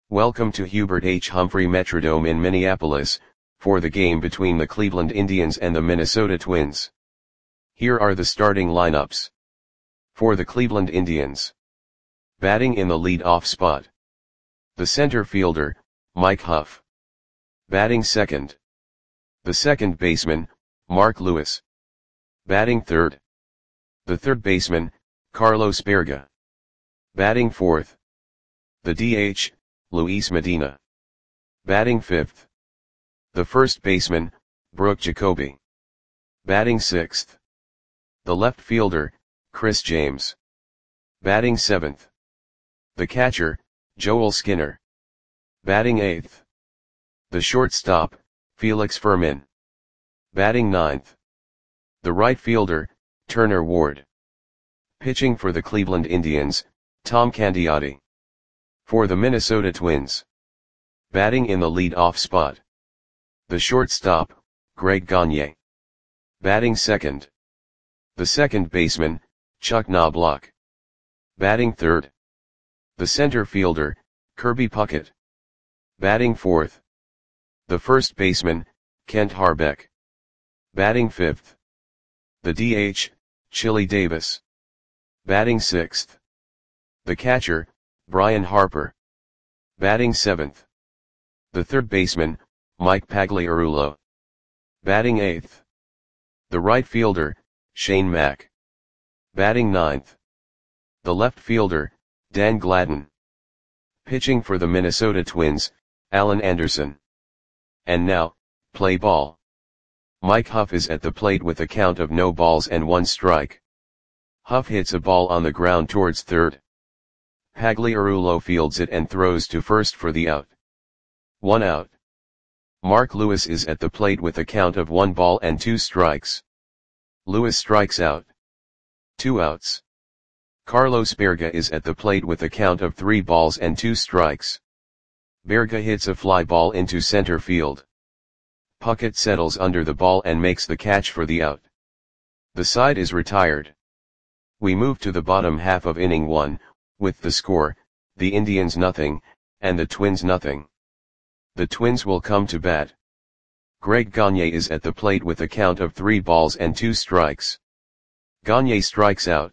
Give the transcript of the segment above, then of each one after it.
Welcome to Hubert H. Humphrey Metrodome in Minneapolis, for the game between the Cleveland Indians and the Minnesota Twins. Here are the starting lineups. For the Cleveland Indians. Batting in the lead-off spot. The center fielder, Mike Huff. Batting second. The second baseman, Mark Lewis. Batting third. The third baseman, Carlos Berga. Batting fourth. The DH, Luis Medina. Batting fifth. The first baseman, Brooke Jacoby. Batting sixth. The left fielder, Chris James. Batting seventh. The catcher, Joel Skinner. Batting eighth. The shortstop, Felix Fermin. Batting ninth. The right fielder, Turner Ward. Pitching for the Cleveland Indians, Tom Candiotti. For the Minnesota Twins. Batting in the lead-off spot. The shortstop, Greg Gagne. Batting second. The second baseman, Chuck Knobloch. Batting third. The center fielder, Kirby Puckett. Batting fourth. The first baseman, Kent Harbeck. Batting fifth. The DH, Chili Davis. Batting sixth. The catcher, Brian Harper. Batting seventh. The third baseman, Mike Pagliarulo. Batting eighth. The right fielder, Shane Mack. Batting ninth. The left fielder, Dan Gladden. Pitching for the Minnesota Twins, Alan Anderson. And now, play ball. Mike Huff is at the plate with a count of no balls and one strike. Huff hits a ball on the ground towards third. Pagliarulo fields it and throws to first for the out. 1 out. Mark Lewis is at the plate with a count of 1 ball and 2 strikes. Lewis strikes out. 2 outs. Carlos Berga is at the plate with a count of 3 balls and 2 strikes. Berga hits a fly ball into center field. Puckett settles under the ball and makes the catch for the out. The side is retired. We move to the bottom half of inning 1, with the score, the Indians nothing, and the Twins nothing. The Twins will come to bat. Greg Gagne is at the plate with a count of 3 balls and 2 strikes. Gagne strikes out.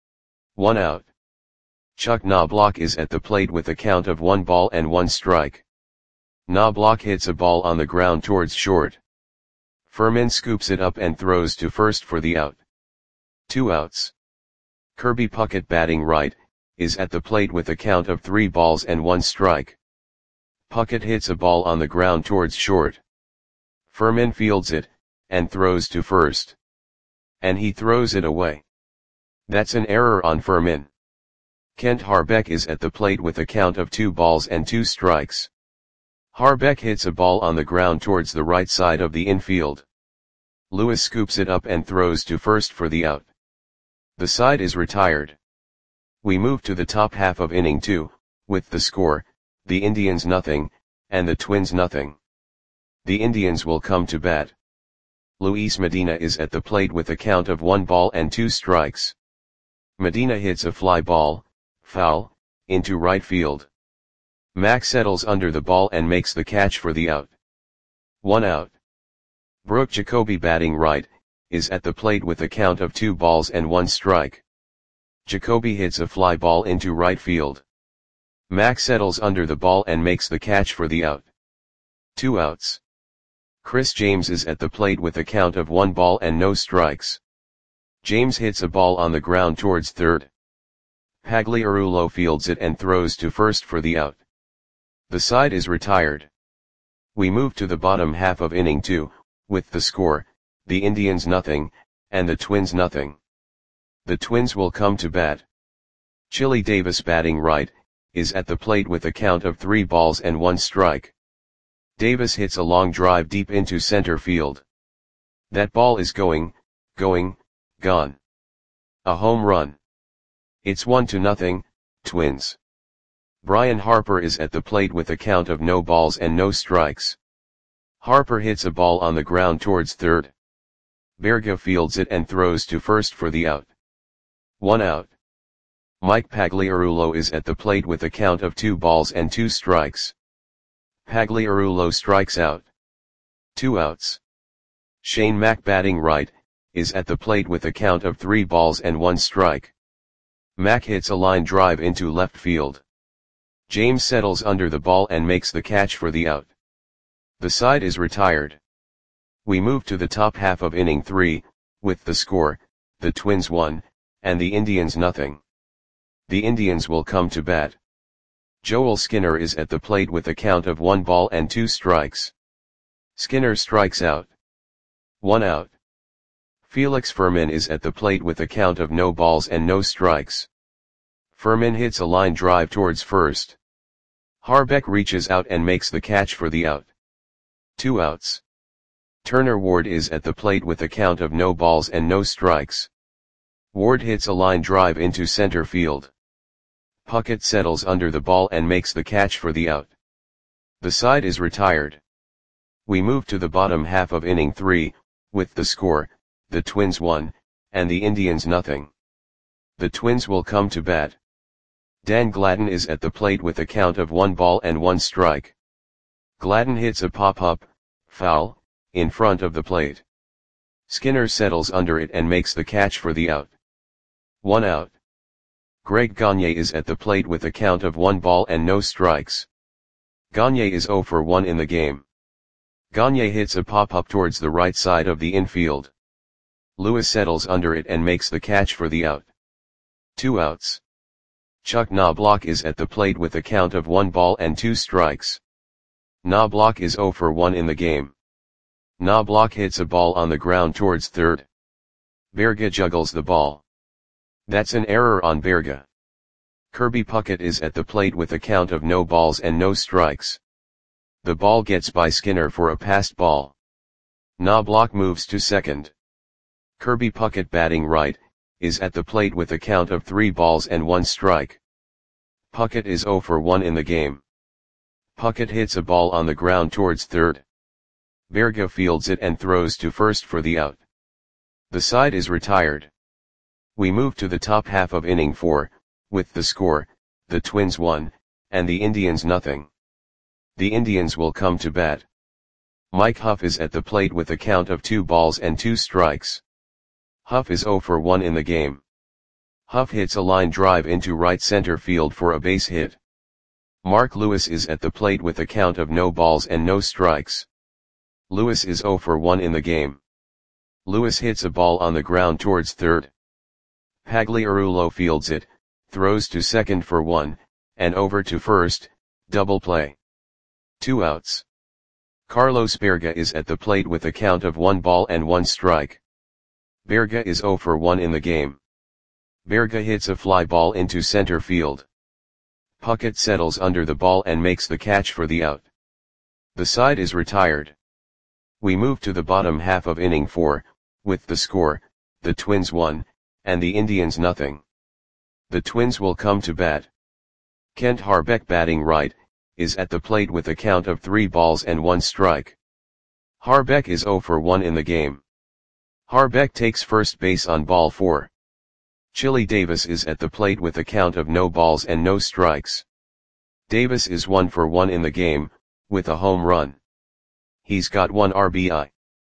1 out. Chuck Knobloch is at the plate with a count of 1 ball and 1 strike. Knobloch hits a ball on the ground towards short. Fermin scoops it up and throws to first for the out. 2 outs. Kirby Puckett, batting right, is at the plate with a count of 3 balls and 1 strike. Puckett hits a ball on the ground towards short. Fermin fields it, and throws to first. And he throws it away. That's an error on Fermin. Kent Harbeck is at the plate with a count of 2 balls and 2 strikes. Harbeck hits a ball on the ground towards the right side of the infield. Lewis scoops it up and throws to first for the out. The side is retired. We move to the top half of inning 2, with the score, the Indians nothing, and the Twins nothing. The Indians will come to bat. Luis Medina is at the plate with a count of 1 ball and 2 strikes. Medina hits a fly ball, foul, into right field. Mack settles under the ball and makes the catch for the out. 1 out. Brooke Jacoby, batting right, is at the plate with a count of 2 balls and 1 strike. Jacoby hits a fly ball into right field. Mack settles under the ball and makes the catch for the out. 2 outs. Chris James is at the plate with a count of 1 ball and no strikes. James hits a ball on the ground towards third. Pagliarulo fields it and throws to first for the out. The side is retired. We move to the bottom half of inning 2, with the score, the Indians nothing, and the Twins nothing. The Twins will come to bat. Chili Davis, batting right, is at the plate with a count of 3 balls and 1 strike. Davis hits a long drive deep into center field. That ball is gone. A home run. It's 1-0, Twins. Brian Harper is at the plate with a count of no balls and no strikes. Harper hits a ball on the ground towards third. Berga fields it and throws to first for the out. 1 out. Mike Pagliarulo is at the plate with a count of 2 balls and 2 strikes. Pagliarulo strikes out. 2 outs. Shane Mack batting right, is at the plate with a count of 3 balls and 1 strike. Mack hits a line drive into left field. James settles under the ball and makes the catch for the out. The side is retired. We move to the top half of inning 3, with the score, the Twins 1, and the Indians nothing. The Indians will come to bat. Joel Skinner is at the plate with a count of 1 ball and 2 strikes. Skinner strikes out. 1 out. Felix Fermin is at the plate with a count of no balls and no strikes. Fermin hits a line drive towards first. Harbeck reaches out and makes the catch for the out. 2 outs. Turner Ward is at the plate with a count of no balls and no strikes. Ward hits a line drive into center field. Puckett settles under the ball and makes the catch for the out. The side is retired. We move to the bottom half of inning 3, with the score, the Twins 1, and the Indians nothing. The Twins will come to bat. Dan Gladden is at the plate with a count of 1 ball and 1 strike. Gladden hits a pop-up, foul, in front of the plate. Skinner settles under it and makes the catch for the out. 1 out. Greg Gagne is at the plate with a count of 1 ball and no strikes. Gagne is 0 for 1 in the game. Gagne hits a pop-up towards the right side of the infield. Lewis settles under it and makes the catch for the out. 2 outs. Chuck Knobloch is at the plate with a count of 1 ball and 2 strikes. Knobloch is 0 for 1 in the game. Knobloch hits a ball on the ground towards third. Berga juggles the ball. That's an error on Berga. Kirby Puckett is at the plate with a count of no balls and no strikes. The ball gets by Skinner for a passed ball. Knobloch moves to second. Kirby Puckett batting right, is at the plate with a count of 3 balls and 1 strike. Puckett is 0 for 1 in the game. Puckett hits a ball on the ground towards third. Berga fields it and throws to first for the out. The side is retired. We move to the top half of inning 4, with the score, the Twins 1, and the Indians nothing. The Indians will come to bat. Mike Huff is at the plate with a count of 2 balls and 2 strikes. Huff is 0 for 1 in the game. Huff hits a line drive into right center field for a base hit. Mark Lewis is at the plate with a count of no balls and no strikes. Lewis is 0 for 1 in the game. Lewis hits a ball on the ground towards third. Pagliarulo fields it, throws to second for 1, and over to first, double play. 2 outs. Carlos Berga is at the plate with a count of 1 ball and 1 strike. Berga is 0 for 1 in the game. Berga hits a fly ball into center field. Puckett settles under the ball and makes the catch for the out. The side is retired. We move to the bottom half of inning 4, with the score, the Twins 1, and the Indians nothing. The Twins will come to bat. Kent Harbeck batting right, is at the plate with a count of 3 balls and 1 strike. Harbeck is 0 for 1 in the game. Harbeck takes first base on ball 4. Chili Davis is at the plate with a count of no balls and no strikes. Davis is 1 for 1 in the game, with a home run. He's got 1 RBI.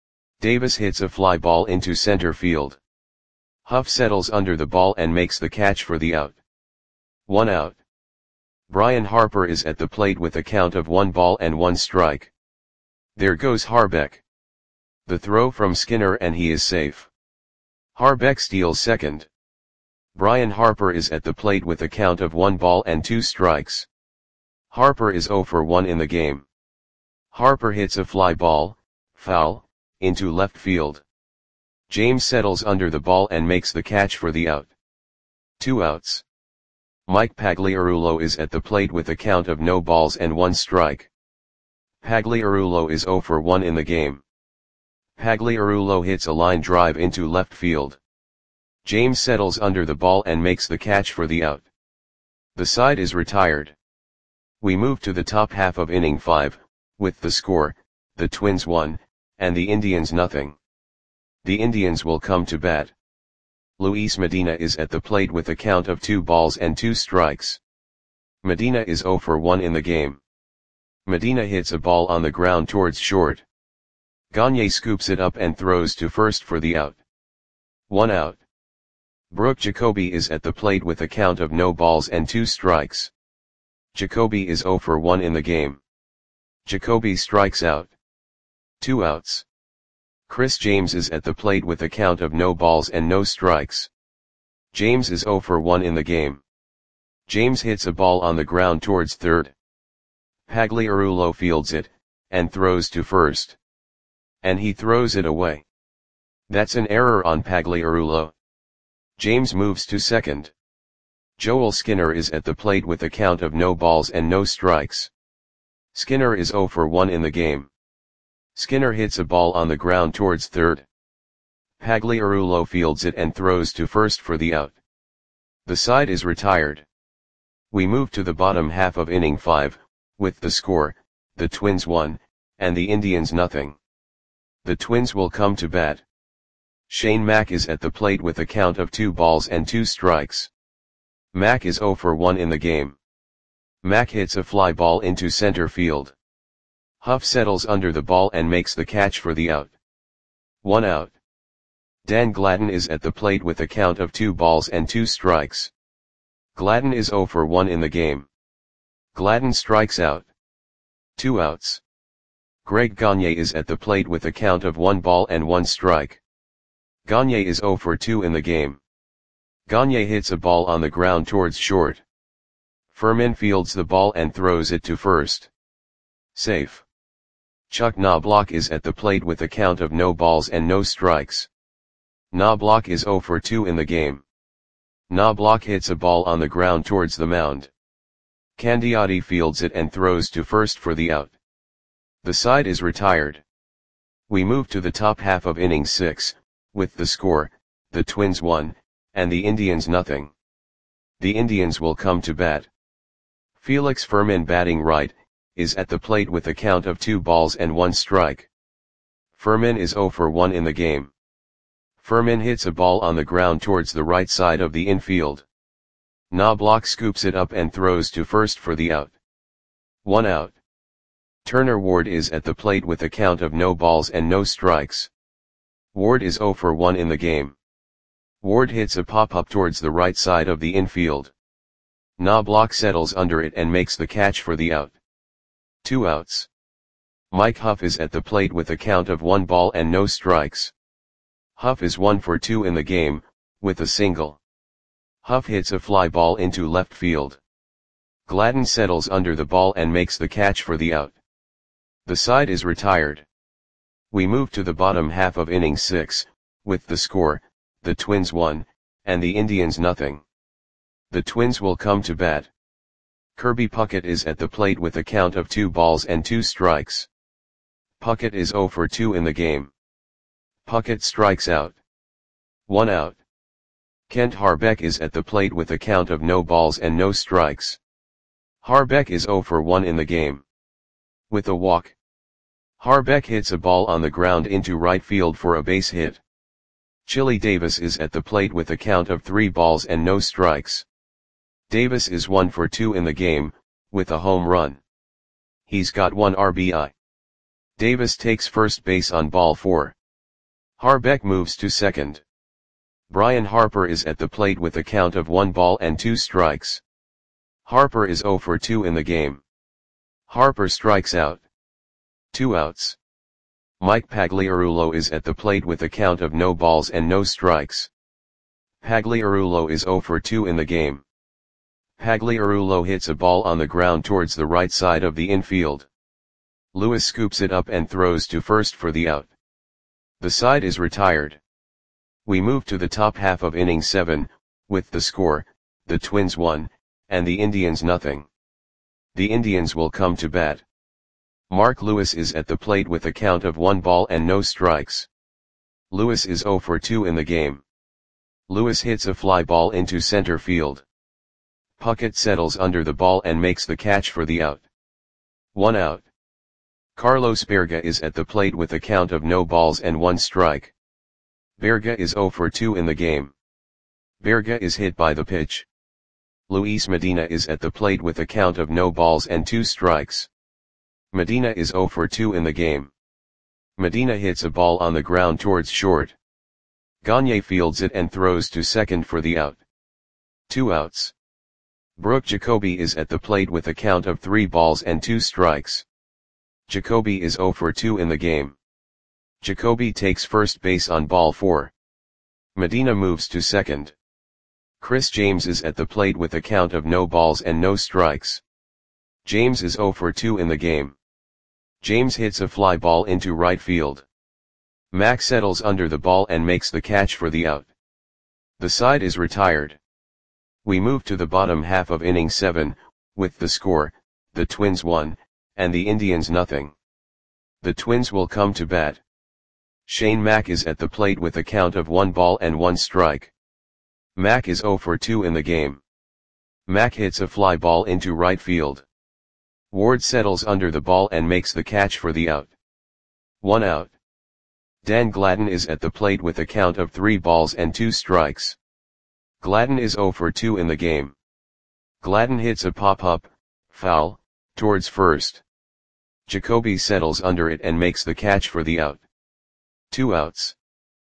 Davis hits a fly ball into center field. Huff settles under the ball and makes the catch for the out. 1 out. Brian Harper is at the plate with a count of 1 ball and 1 strike. There goes Harbeck. The throw from Skinner and he is safe. Harbeck steals second. Brian Harper is at the plate with a count of 1 ball and 2 strikes. Harper is 0 for 1 in the game. Harper hits a fly ball, foul, into left field. James settles under the ball and makes the catch for the out. 2 outs. Mike Pagliarulo is at the plate with a count of no balls and 1 strike. Pagliarulo is 0 for 1 in the game. Pagliarulo hits a line drive into left field. James settles under the ball and makes the catch for the out. The side is retired. We move to the top half of inning 5, with the score, the Twins 1, and the Indians nothing. The Indians will come to bat. Luis Medina is at the plate with a count of 2 balls and 2 strikes. Medina is 0 for 1 in the game. Medina hits a ball on the ground towards short. Gagne scoops it up and throws to first for the out. 1 out. Brooke Jacoby is at the plate with a count of no balls and 2 strikes. Jacoby is 0 for 1 in the game. Jacoby strikes out. 2 outs. Chris James is at the plate with a count of no balls and no strikes. James is 0 for 1 in the game. James hits a ball on the ground towards third. Pagliarulo fields it, and throws to first. And he throws it away. That's an error on Pagliarulo. James moves to second. Joel Skinner is at the plate with a count of no balls and no strikes. Skinner is 0 for 1 in the game. Skinner hits a ball on the ground towards third. Pagliarulo fields it and throws to first for the out. The side is retired. We move to the bottom half of inning 5, with the score, the Twins 1, and the Indians nothing. The Twins will come to bat. Shane Mack is at the plate with a count of 2 balls and 2 strikes. Mack is 0 for 1 in the game. Mack hits a fly ball into center field. Huff settles under the ball and makes the catch for the out. 1 out. Dan Gladden is at the plate with a count of 2 balls and 2 strikes. Gladden is 0 for 1 in the game. Gladden strikes out. 2 outs. Greg Gagne is at the plate with a count of 1 ball and 1 strike. Gagne is 0 for 2 in the game. Gagne hits a ball on the ground towards short. Furman fields the ball and throws it to first. Safe. Chuck Knobloch is at the plate with a count of no balls and no strikes. Knobloch is 0 for 2 in the game. Knobloch hits a ball on the ground towards the mound. Candiotti fields it and throws to first for the out. The side is retired. We move to the top half of inning 6, with the score, the Twins 1, and the Indians nothing. The Indians will come to bat. Felix Furman, batting right, is at the plate with a count of 2 balls and 1 strike. Furman is 0 for 1 in the game. Furman hits a ball on the ground towards the right side of the infield. Knobloch scoops it up and throws to first for the out. 1 out. Turner Ward is at the plate with a count of no balls and no strikes. Ward is 0 for 1 in the game. Ward hits a pop-up towards the right side of the infield. Knobloch settles under it and makes the catch for the out. 2 outs. Mike Huff is at the plate with a count of 1 ball and no strikes. Huff is 1 for 2 in the game, with a single. Huff hits a fly ball into left field. Gladden settles under the ball and makes the catch for the out. The side is retired. We move to the bottom half of inning 6, with the score, the Twins 1, and the Indians nothing. The Twins will come to bat. Kirby Puckett is at the plate with a count of 2 balls and 2 strikes. Puckett is 0 for 2 in the game. Puckett strikes out. 1 out. Kent Harbeck is at the plate with a count of no balls and no strikes. Harbeck is 0 for 1 in the game. With a walk. Harbeck hits a ball on the ground into right field for a base hit. Chili Davis is at the plate with a count of 3 balls and no strikes. Davis is 1 for 2 in the game, with a home run. He's got 1 RBI. Davis takes first base on ball 4. Harbeck moves to second. Brian Harper is at the plate with a count of 1 ball and 2 strikes. Harper is 0 for 2 in the game. Harper strikes out. 2 outs. Mike Pagliarulo is at the plate with a count of no balls and no strikes. Pagliarulo is 0 for 2 in the game. Pagliarulo hits a ball on the ground towards the right side of the infield. Lewis scoops it up and throws to first for the out. The side is retired. We move to the top half of inning 7, with the score, the Twins 1, and the Indians nothing. The Indians will come to bat. Mark Lewis is at the plate with a count of 1 ball and no strikes. Lewis is 0 for 2 in the game. Lewis hits a fly ball into center field. Puckett settles under the ball and makes the catch for the out. 1 out. Carlos Berga is at the plate with a count of no balls and 1 strike. Berga is 0 for 2 in the game. Verga is hit by the pitch. Luis Medina is at the plate with a count of no balls and 2 strikes. Medina is 0 for 2 in the game. Medina hits a ball on the ground towards short. Gagne fields it and throws to second for the out. 2 outs. Brooke Jacoby is at the plate with a count of 3 balls and 2 strikes. Jacoby is 0 for 2 in the game. Jacoby takes first base on ball 4. Medina moves to second. Chris James is at the plate with a count of no balls and no strikes. James is 0 for 2 in the game. James hits a fly ball into right field. Mack settles under the ball and makes the catch for the out. The side is retired. We move to the bottom half of inning 7, with the score, the Twins 1, and the Indians nothing. The Twins will come to bat. Shane Mack is at the plate with a count of 1 ball and 1 strike. Mack is 0 for 2 in the game. Mack hits a fly ball into right field. Ward settles under the ball and makes the catch for the out. 1 out. Dan Gladden is at the plate with a count of 3 balls and 2 strikes. Gladden is 0 for 2 in the game. Gladden hits a pop-up, foul, towards first. Jacoby settles under it and makes the catch for the out. 2 outs.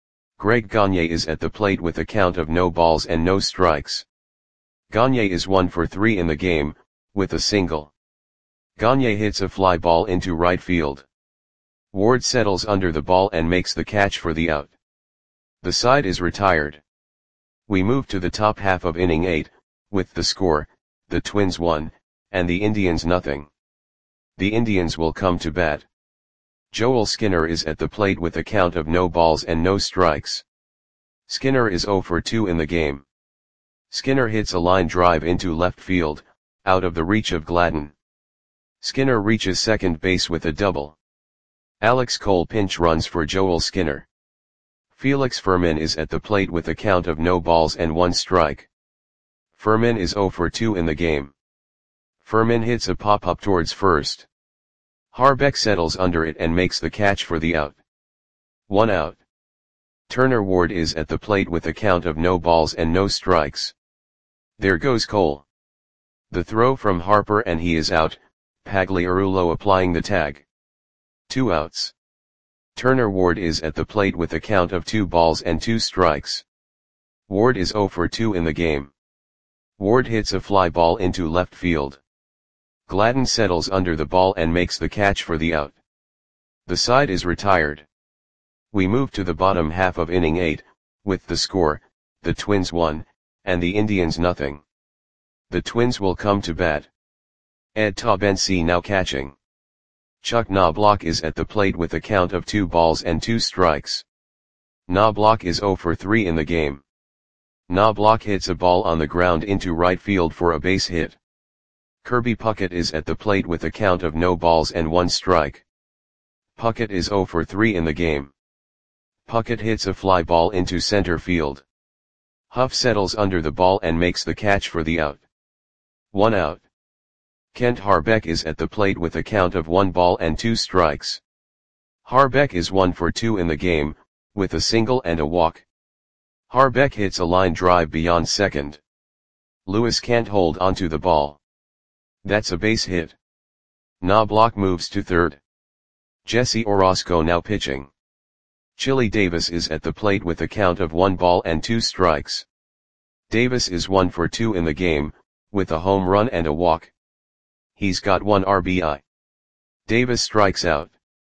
Greg Gagne is at the plate with a count of no balls and no strikes. Gagne is 1 for 3 in the game, with a single. Gagne hits a fly ball into right field. Ward settles under the ball and makes the catch for the out. The side is retired. We move to the top half of inning 8, with the score, the Twins 1, and the Indians nothing. The Indians will come to bat. Joel Skinner is at the plate with a count of no balls and no strikes. Skinner is 0 for 2 in the game. Skinner hits a line drive into left field, out of the reach of Gladden. Skinner reaches second base with a double. Alex Cole pinch runs for Joel Skinner. Felix Fermin is at the plate with a count of no balls and 1 strike. Fermin is 0 for 2 in the game. Fermin hits a pop-up towards first. Harbeck settles under it and makes the catch for the out. 1 out. Turner Ward is at the plate with a count of no balls and no strikes. There goes Cole. The throw from Harper and he is out, Pagliarulo applying the tag. 2 outs. Turner Ward is at the plate with a count of 2 balls and 2 strikes. Ward is 0 for 2 in the game. Ward hits a fly ball into left field. Gladden settles under the ball and makes the catch for the out. The side is retired. We move to the bottom half of inning 8, with the score, the Twins 1, and the Indians nothing. The Twins will come to bat. Ed Tabensi now catching. Chuck Knobloch is at the plate with a count of 2 balls and 2 strikes. Knobloch is 0 for 3 in the game. Knobloch hits a ball on the ground into right field for a base hit. Kirby Puckett is at the plate with a count of no balls and 1 strike. Puckett is 0 for 3 in the game. Puckett hits a fly ball into center field. Huff settles under the ball and makes the catch for the out. 1 out. Kent Harbeck is at the plate with a count of 1 ball and 2 strikes. Harbeck is 1 for 2 in the game, with a single and a walk. Harbeck hits a line drive beyond second. Lewis can't hold onto the ball. That's a base hit. Knobloch moves to third. Jesse Orozco now pitching. Chili Davis is at the plate with a count of 1 ball and 2 strikes. Davis is 1 for 2 in the game, with a home run and a walk. He's got 1 RBI. Davis strikes out.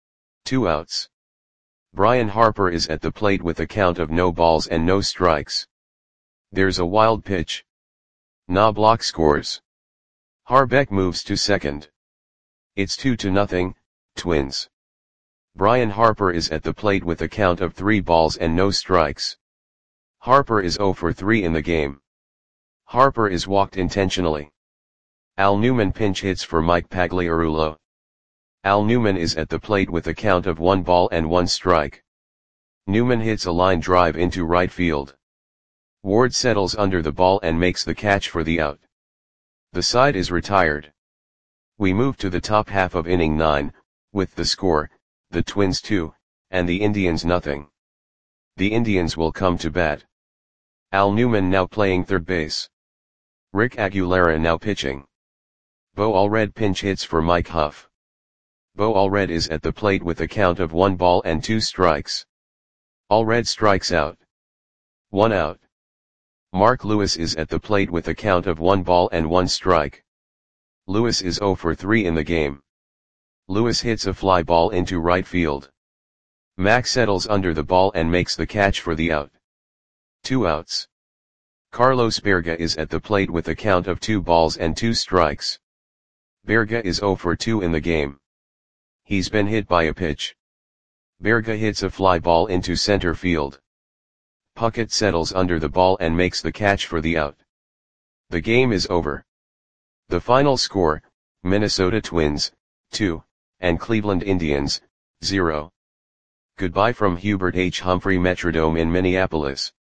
2 outs. Brian Harper is at the plate with a count of no balls and no strikes. There's a wild pitch. Knobloch scores. Harbeck moves to second. It's 2-0, Twins. Brian Harper is at the plate with a count of 3 balls and no strikes. Harper is 0 for 3 in the game. Harper is walked intentionally. Al Newman pinch hits for Mike Pagliarulo. Al Newman is at the plate with a count of 1 ball and 1 strike. Newman hits a line drive into right field. Ward settles under the ball and makes the catch for the out. The side is retired. We move to the top half of inning 9, with the score, the Twins 2, and the Indians nothing. The Indians will come to bat. Al Newman now playing third base. Rick Aguilera now pitching. Bo Allred pinch hits for Mike Huff. Bo Allred is at the plate with a count of 1 ball and 2 strikes. Allred strikes out. 1 out. Mark Lewis is at the plate with a count of 1 ball and 1 strike. Lewis is 0 for 3 in the game. Lewis hits a fly ball into right field. Mack settles under the ball and makes the catch for the out. 2 outs. Carlos Berga is at the plate with a count of 2 balls and 2 strikes. Berga is 0 for 2 in the game. He's been hit by a pitch. Berga hits a fly ball into center field. Puckett settles under the ball and makes the catch for the out. The game is over. The final score, Minnesota Twins, 2, and Cleveland Indians, 0. Goodbye from Hubert H. Humphrey Metrodome in Minneapolis.